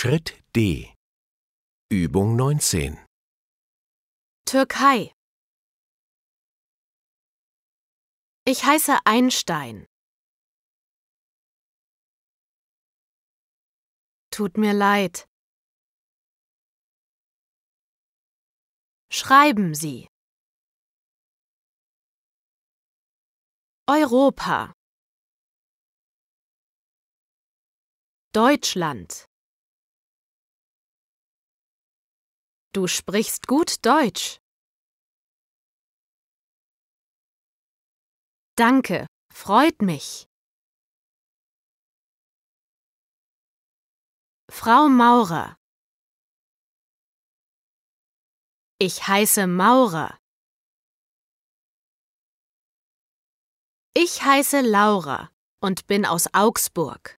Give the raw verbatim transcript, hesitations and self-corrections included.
Schritt D. Übung neunzehn. Türkei. Ich heiße Einstein. Tut mir leid. Schreiben Sie. Europa. Deutschland. Du sprichst gut Deutsch. Danke, freut mich. Frau Maurer. Ich heiße Maurer. Ich heiße Laura und bin aus Augsburg.